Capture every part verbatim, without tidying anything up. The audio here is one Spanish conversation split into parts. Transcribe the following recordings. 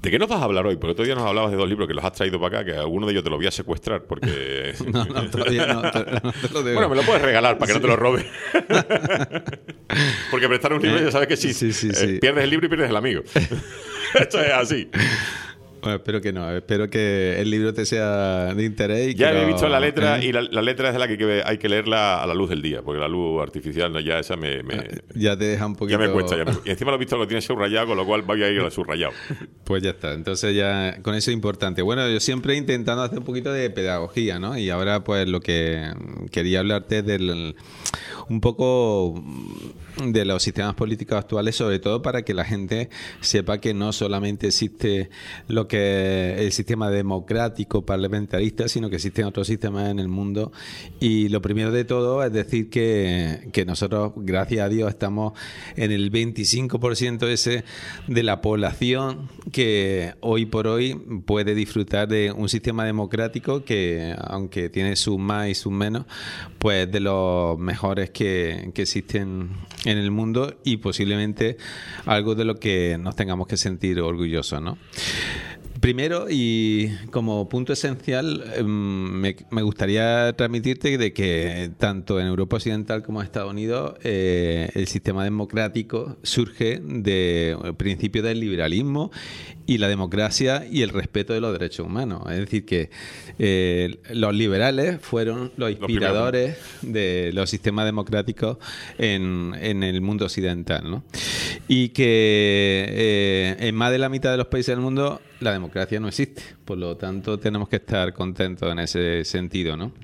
¿De qué nos vas a hablar hoy? Porque otro día nos hablabas de dos libros que los has traído para acá, que alguno de ellos te lo voy a secuestrar porque... No, no, todavía no. Te, no te lo digo. Bueno, me lo puedes regalar para que sí. no te lo robe. Porque prestar un libro ya sabes que sí, sí, sí, eh, sí. pierdes el libro y pierdes el amigo. Esto es así. Bueno, espero que no. Espero que el libro te sea de interés. Y ya que he lo, visto la letra ¿eh? y la, la letra es de la que hay que, hay que leerla a la luz del día, porque la luz artificial no, ya esa me, me... Ya te deja un poquito... Ya me cuesta. Ya me... Y encima lo he visto, lo tiene subrayado, con lo cual voy a ir al subrayado. Pues ya está. Entonces ya con eso es importante. Bueno, yo siempre intentando hacer un poquito de pedagogía, ¿no? Y ahora pues lo que quería hablarte es del... un poco de los sistemas políticos actuales, sobre todo para que la gente sepa que no solamente existe lo que es el sistema democrático parlamentarista, sino que existen otros sistemas en el mundo. Y lo primero de todo es decir que, que nosotros, gracias a Dios, estamos en el veinticinco por ciento ese de la población que hoy por hoy puede disfrutar de un sistema democrático que, aunque tiene sus más y sus menos, pues de los mejores que, que existen en el mundo y posiblemente algo de lo que nos tengamos que sentir orgullosos, ¿no? Primero, y como punto esencial, me, me gustaría transmitirte de que tanto en Europa Occidental como en Estados Unidos eh, el sistema democrático surge del principio del liberalismo y la democracia y el respeto de los derechos humanos. Es decir, que eh, los liberales fueron los inspiradores los de los sistemas democráticos en, en el mundo occidental, ¿no? Y que eh, en más de la mitad de los países del mundo la democracia no existe. Por lo tanto, tenemos que estar contentos en ese sentido, ¿no?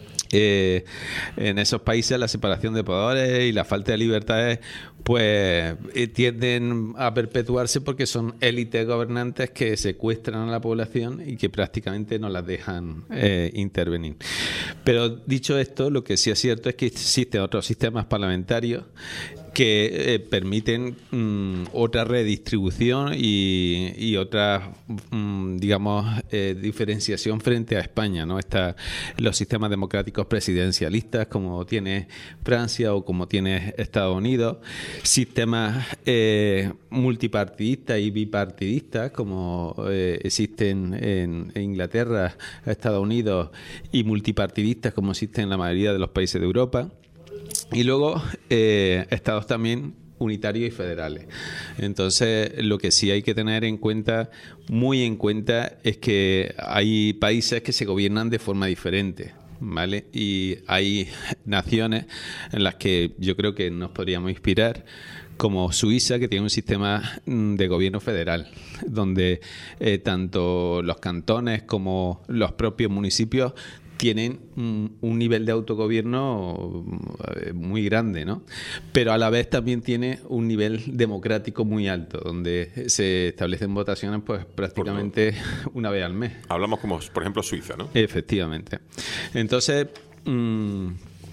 Eh, en esos países la separación de poderes y la falta de libertades pues eh, tienden a perpetuarse porque son élites gobernantes que secuestran a la población y que prácticamente no las dejan eh, intervenir. Pero dicho esto, lo que sí es cierto es que existen otros sistemas parlamentarios que eh, permiten mmm, otra redistribución y, y otra, mmm, digamos, eh, diferenciación frente a España, ¿no? Está los sistemas democráticos presidencialistas como tiene Francia o como tiene Estados Unidos, sistemas eh, multipartidistas y bipartidistas como eh, existen en, en Inglaterra, Estados Unidos, y multipartidistas como existen en la mayoría de los países de Europa. Y luego eh, estados también unitarios y federales. Entonces, lo que sí hay que tener en cuenta, muy en cuenta, es que hay países que se gobiernan de forma diferente, ¿vale? Y hay naciones en las que yo creo que nos podríamos inspirar, como Suiza, que tiene un sistema de gobierno federal, donde eh, tanto los cantones como los propios municipios tienen un, un nivel de autogobierno muy grande, ¿no? Pero a la vez también tiene un nivel democrático muy alto, donde se establecen votaciones pues prácticamente una vez al mes. Hablamos como, por ejemplo, Suiza, ¿no? Efectivamente. Entonces, mmm,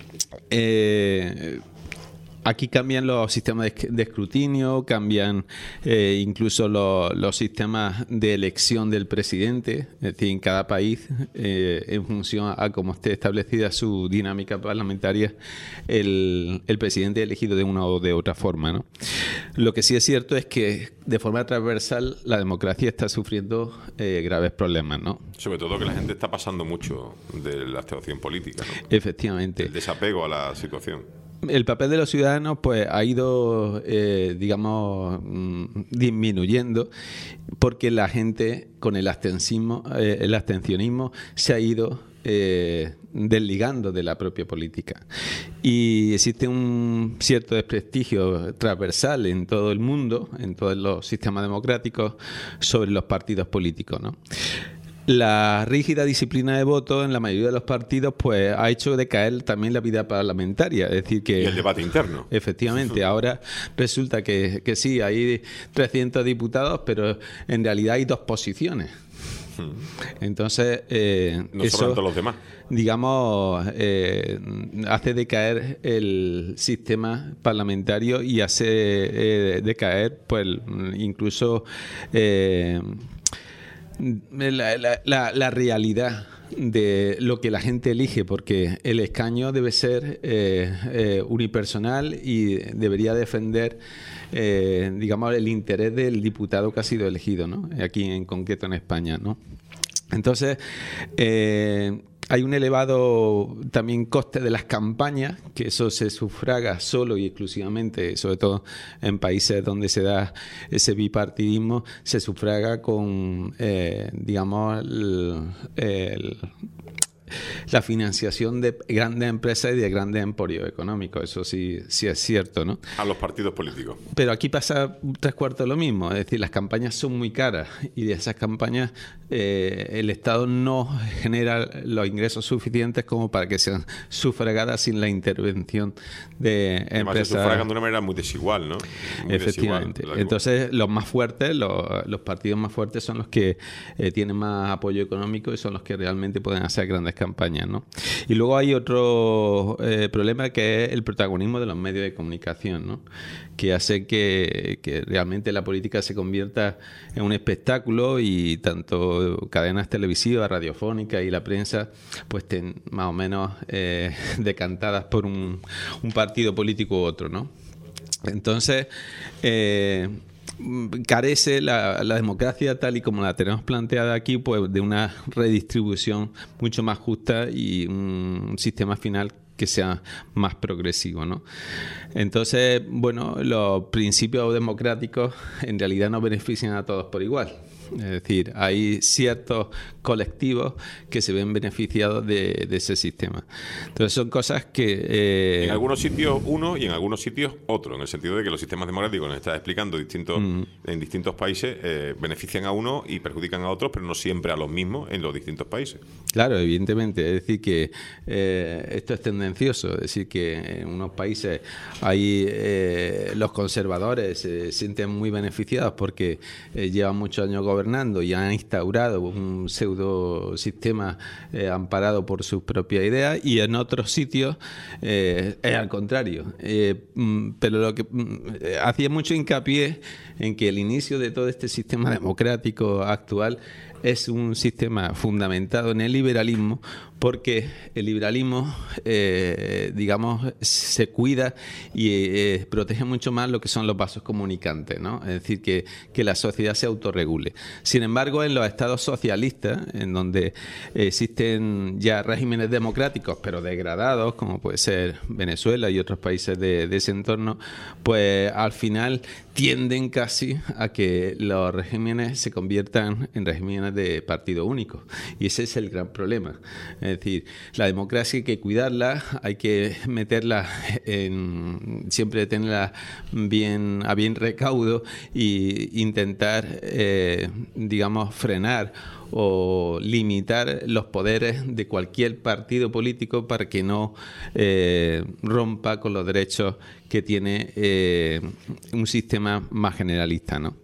eh, aquí cambian los sistemas de, de escrutinio, cambian eh, incluso lo, los sistemas de elección del presidente, es decir, en cada país, eh, en función a cómo esté establecida su dinámica parlamentaria, el, el presidente es elegido de una o de otra forma, ¿no? Lo que sí es cierto es que de forma transversal la democracia está sufriendo eh, graves problemas, ¿no? Sobre todo que la gente está pasando mucho de la situación política, ¿no? Efectivamente. El desapego a la situación. El papel de los ciudadanos pues ha ido, eh, digamos, disminuyendo porque la gente con el abstencionismo, eh, el abstencionismo se ha ido eh, desligando de la propia política. Y existe un cierto desprestigio transversal en todo el mundo, en todos los sistemas democráticos, sobre los partidos políticos, ¿no? La rígida disciplina de voto en la mayoría de los partidos pues ha hecho decaer también la vida parlamentaria. Es decir que... Y el debate interno. Efectivamente. Ahora resulta que, que sí, hay trescientos diputados, pero en realidad hay dos posiciones. Entonces, eh, no eso, todos los demás. digamos, eh, hace decaer el sistema parlamentario y hace eh, decaer pues incluso... Eh, La, la, la, la realidad de lo que la gente elige, porque el escaño debe ser eh, eh, unipersonal y debería defender, eh, digamos, el interés del diputado que ha sido elegido, ¿no? Aquí en concreto en España, ¿no? Entonces, eh, hay un elevado también coste de las campañas, que eso se sufraga solo y exclusivamente, sobre todo en países donde se da ese bipartidismo, se sufraga con, eh, digamos, el, el, la financiación de grandes empresas y de grandes emporios económicos. Eso sí, sí es cierto, ¿no? A los partidos políticos. Pero aquí pasa tres cuartos lo mismo. Es decir, las campañas son muy caras y de esas campañas eh, el Estado no genera los ingresos suficientes como para que sean sufragadas sin la intervención de Además, empresas. se sufragan de una manera muy desigual, ¿no? Muy Efectivamente. desigual. Entonces, los más fuertes, los, los partidos más fuertes son los que eh, tienen más apoyo económico y son los que realmente pueden hacer grandes campañas, ¿no? Y luego hay otro eh, problema, que es el protagonismo de los medios de comunicación, ¿no? Que hace que, que realmente la política se convierta en un espectáculo y tanto cadenas televisivas, radiofónicas y la prensa pues estén más o menos eh, decantadas por un, un partido político u otro, ¿no? Entonces, eh, carece la, la democracia tal y como la tenemos planteada aquí, pues de una redistribución mucho más justa y un sistema final que sea más progresivo, ¿no? Entonces, bueno, los principios democráticos en realidad no benefician a todos por igual. Es decir, hay ciertos colectivos que se ven beneficiados de, de ese sistema. Entonces son cosas que... Eh... En algunos sitios uno y en algunos sitios otro, en el sentido de que los sistemas democráticos, nos estás explicando, distintos, mm. en distintos países eh, benefician a uno y perjudican a otros, pero no siempre a los mismos en los distintos países. Claro, evidentemente. Es decir, que eh, esto es tendencioso. Es decir, que en unos países hay eh, los conservadores se sienten muy beneficiados porque eh, llevan muchos años gobernando gobernando y han instaurado un pseudo sistema eh, amparado por sus propias ideas, y en otros sitios eh, es al contrario. Eh, pero lo que eh, hacía mucho hincapié en que el inicio de todo este sistema democrático actual es un sistema fundamentado en el liberalismo, porque el liberalismo, eh, digamos, se cuida y eh, protege mucho más lo que son los vasos comunicantes, ¿no? Es decir, que, que la sociedad se autorregule. Sin embargo, en los estados socialistas, en donde existen ya regímenes democráticos, pero degradados, como puede ser Venezuela y otros países de, de ese entorno, pues al final tienden casi a que los regímenes se conviertan en regímenes de partido único. Y ese es el gran problema. Es decir, la democracia hay que cuidarla, hay que meterla en, siempre tenerla bien a bien recaudo e intentar, eh, digamos, frenar o limitar los poderes de cualquier partido político para que no eh, rompa con los derechos que tiene eh, un sistema más generalista, ¿no?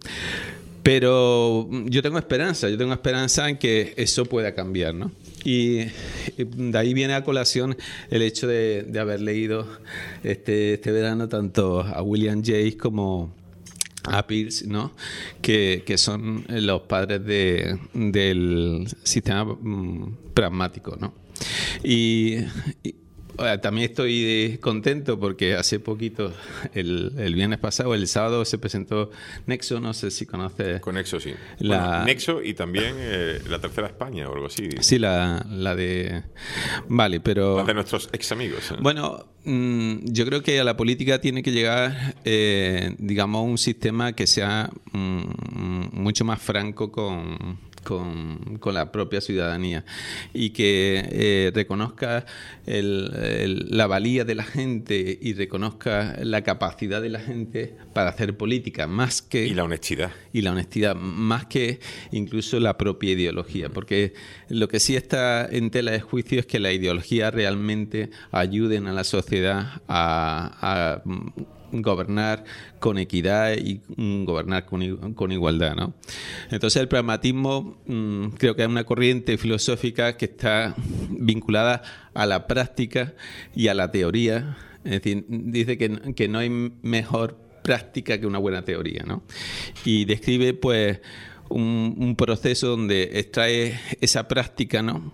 Pero yo tengo esperanza, yo tengo esperanza en que eso pueda cambiar, ¿no? Y de ahí viene a colación el hecho de, de haber leído este, este verano tanto a William James como a Peirce, ¿no? Que, que son los padres de, del sistema um, pragmático, ¿no? Y, y también estoy contento porque hace poquito, el, el viernes pasado, el sábado, se presentó Nexo, no sé si conoces. Con Nexo, sí. La... Bueno, Nexo y también eh, la Tercera España o algo así. Sí, la, la de... Vale, pero... La de nuestros ex amigos. ¿eh? Bueno, mmm, yo creo que a la política tiene que llegar, eh, digamos, un sistema que sea mmm, mucho más franco con... Con, con la propia ciudadanía y que eh, reconozca el, el, la valía de la gente y reconozca la capacidad de la gente para hacer política, más que... Y la honestidad. Y la honestidad, más que incluso la propia ideología, porque lo que sí está en tela de juicio es que la ideología realmente ayuden a la sociedad a... a gobernar con equidad y mm, gobernar con, con igualdad, ¿no? Entonces el pragmatismo mmm, creo que es una corriente filosófica que está vinculada a la práctica y a la teoría. Es decir, dice que, que no hay mejor práctica que una buena teoría, ¿no? Y describe pues un, un proceso donde extrae esa práctica, ¿no?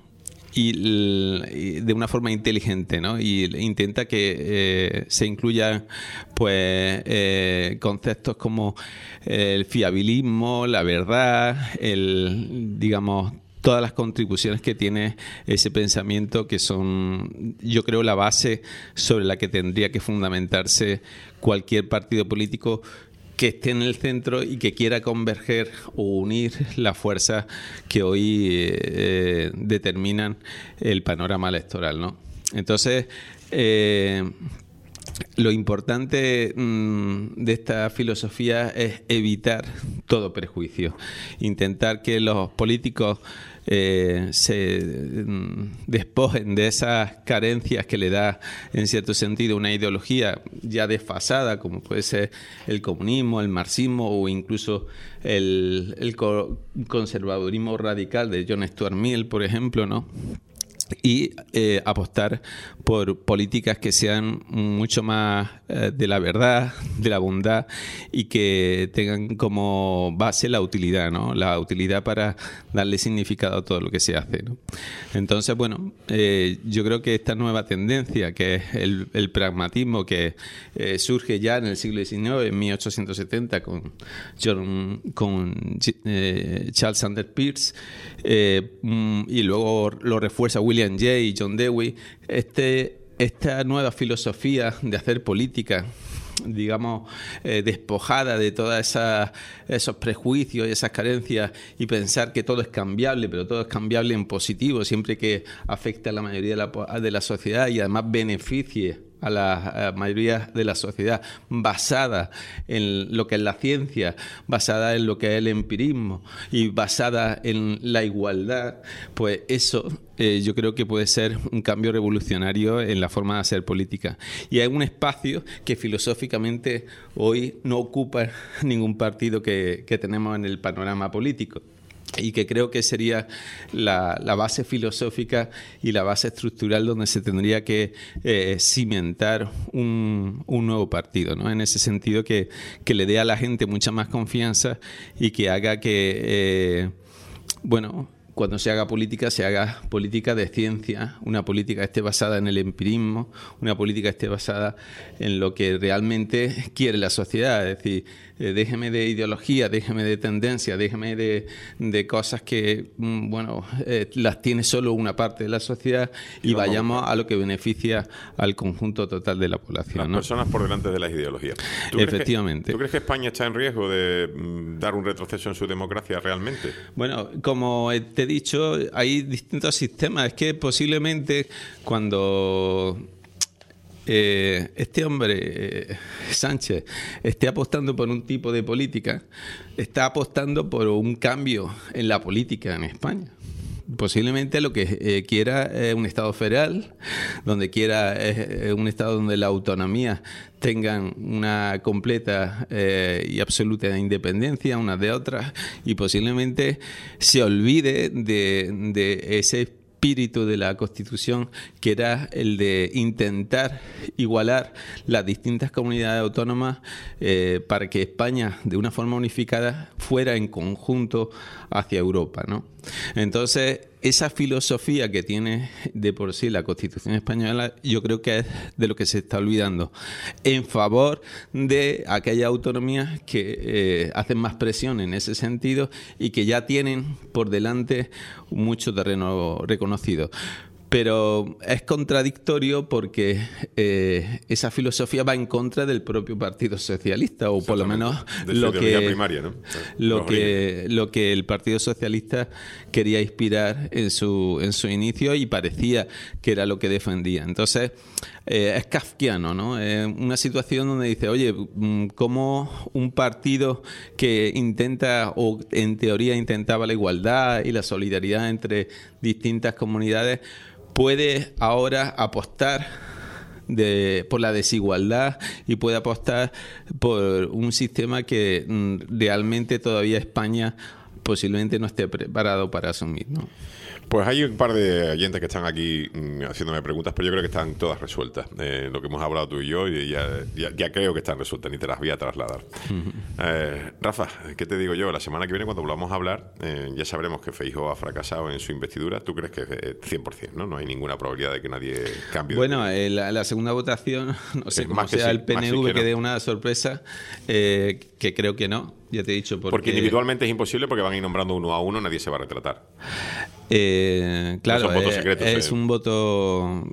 y, y de una forma inteligente, ¿no? Y intenta que eh, se incluyan pues eh, conceptos como el fiabilismo, la verdad, el digamos todas las contribuciones que tiene ese pensamiento, que son, yo creo, la base sobre la que tendría que fundamentarse cualquier partido político que esté en el centro y que quiera converger o unir las fuerzas que hoy eh, determinan el panorama electoral, ¿no? Entonces, eh, lo importante mmm, de esta filosofía es evitar todo prejuicio, intentar que los políticos eh, se mmm, despojen de esas carencias que le da, en cierto sentido, una ideología ya desfasada, como puede ser el comunismo, el marxismo o incluso el, el conservadurismo radical de John Stuart Mill, por ejemplo, ¿no? Y eh, apostar por políticas que sean mucho más eh, de la verdad, de la bondad, y que tengan como base la utilidad, ¿no? La utilidad para darle significado a todo lo que se hace, ¿no? Entonces, bueno, eh, yo creo que esta nueva tendencia, que es el, el pragmatismo, que eh, surge ya en el siglo diecinueve, en mil ochocientos setenta, con, John, con eh, Charles Sanders Peirce, eh, y luego lo refuerza William Jay y John Dewey, este, esta nueva filosofía de hacer política, digamos, eh, despojada de todos esos prejuicios y esas carencias, y pensar que todo es cambiable, pero todo es cambiable en positivo, siempre que afecte a la mayoría de la, de la sociedad y además beneficie a la, a la mayoría de la sociedad, basada en lo que es la ciencia, basada en lo que es el empirismo y basada en la igualdad, pues eso eh, yo creo que puede ser un cambio revolucionario en la forma de hacer política. Y hay un espacio que filosóficamente hoy no ocupa ningún partido que, que tenemos en el panorama político, y que creo que sería la, la base filosófica y la base estructural donde se tendría que eh, cimentar un, un nuevo partido, ¿no? En ese sentido, que, que le dé a la gente mucha más confianza y que haga que, eh, bueno, cuando se haga política, se haga política de ciencia, una política que esté basada en el empirismo, una política que esté basada en lo que realmente quiere la sociedad. Es decir, eh, déjeme de ideología, déjeme de tendencia, déjeme de, de cosas que, bueno, eh, las tiene solo una parte de la sociedad, y vayamos a lo que beneficia al conjunto total de la población, las ¿no? personas por delante de las ideologías. ¿Tú Efectivamente. Crees que, ¿Tú crees que España está en riesgo de mm, dar un retroceso en su democracia realmente? Bueno, como te he dicho, hay distintos sistemas. Es que posiblemente cuando eh, este hombre, eh, Sánchez, esté apostando por un tipo de política, está apostando por un cambio en la política en España. Posiblemente lo que eh, quiera es un Estado federal, donde quiera eh, un Estado donde la autonomía tengan una completa eh, y absoluta independencia unas de otras, y posiblemente se olvide de, de ese espíritu de la Constitución, que era el de intentar igualar las distintas comunidades autónomas eh, para que España, de una forma unificada, fuera en conjunto hacia Europa, ¿no? Entonces, esa filosofía que tiene de por sí la Constitución española, yo creo que es de lo que se está olvidando, en favor de aquellas autonomías que eh, hacen más presión en ese sentido y que ya tienen por delante mucho terreno reconocido. Pero es contradictorio porque eh, esa filosofía va en contra del propio Partido Socialista, o por lo menos lo que, primaria, ¿no? lo, que, lo que el Partido Socialista quería inspirar en su, en su inicio, y parecía que era lo que defendía. Entonces, eh, es kafkiano, ¿no? Es una situación donde dice, oye, ¿cómo un partido que intenta, o en teoría intentaba la igualdad y la solidaridad entre distintas comunidades, puede ahora apostar de, por la desigualdad, y puede apostar por un sistema que mm, realmente todavía España posiblemente no esté preparado para asumir, ¿no? Pues hay un par de oyentes que están aquí mmm, haciéndome preguntas, pero yo creo que están todas resueltas. Eh, lo que hemos hablado tú y yo, y ya, ya, ya creo que están resueltas, ni te las voy a trasladar. Uh-huh. eh, Rafa, ¿qué te digo yo? La semana que viene, cuando volvamos a hablar, eh, ya sabremos que Feijóo ha fracasado en su investidura. ¿Tú crees que es cien por ciento, ¿no? No hay ninguna probabilidad de que nadie cambie. Bueno, de... eh, la, la segunda votación, no sé cómo sea sí, el P N V sí que, que no. dé una sorpresa, eh, que creo que no. Ya te he dicho. Porque... porque individualmente es imposible, porque van a ir nombrando uno a uno, nadie se va a retratar. Eh, claro, no son votos eh, secretos, es eh. un voto.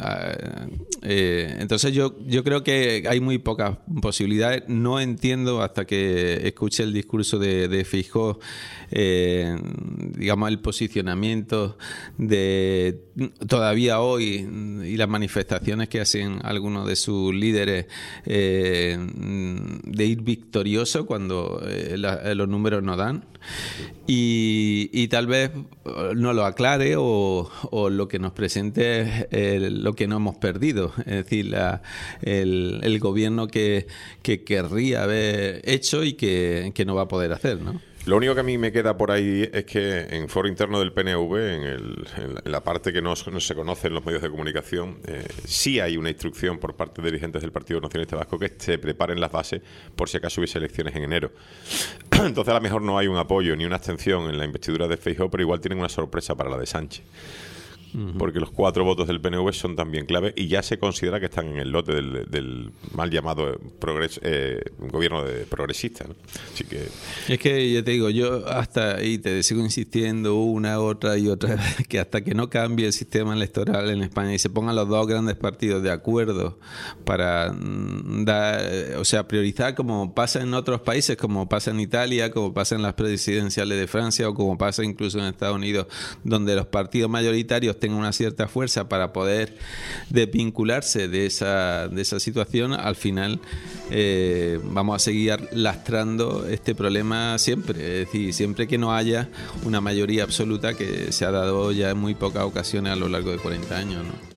Eh, entonces yo, yo creo que hay muy pocas posibilidades. No entiendo hasta que escuche el discurso de, de Feijóo, eh, digamos, el posicionamiento de todavía hoy y las manifestaciones que hacen algunos de sus líderes eh, de ir victorioso cuando eh, la, los números no dan. Y, y tal vez no lo aclare o, o lo que nos presente es el, lo que no hemos perdido, es decir, la, el, el gobierno que, que querría haber hecho y que, que no va a poder hacer, ¿no? Lo único que a mí me queda por ahí es que en foro interno del P N V, en, el, en la parte que no, no se conoce en los medios de comunicación, eh, sí hay una instrucción por parte de dirigentes del Partido Nacionalista Vasco que se preparen las bases por si acaso hubiese elecciones en enero. Entonces a lo mejor no hay un apoyo ni una abstención en la investidura de Feijóo, pero igual tienen una sorpresa para la de Sánchez. Porque los cuatro votos del P N V son también clave y ya se considera que están en el lote del, del mal llamado progres, eh, gobierno de progresista, ¿no? Así que es que yo te digo, yo hasta ahí te sigo insistiendo una, otra y otra vez que hasta que no cambie el sistema electoral en España y se pongan los dos grandes partidos de acuerdo para dar, o sea, priorizar como pasa en otros países, como pasa en Italia, como pasa en las presidenciales de Francia o como pasa incluso en Estados Unidos, donde los partidos mayoritarios tengan una cierta fuerza para poder desvincularse de esa, de esa situación, al final eh, vamos a seguir lastrando este problema siempre. Es decir, siempre que no haya una mayoría absoluta, que se ha dado ya en muy pocas ocasiones a lo largo de cuarenta años, ¿no?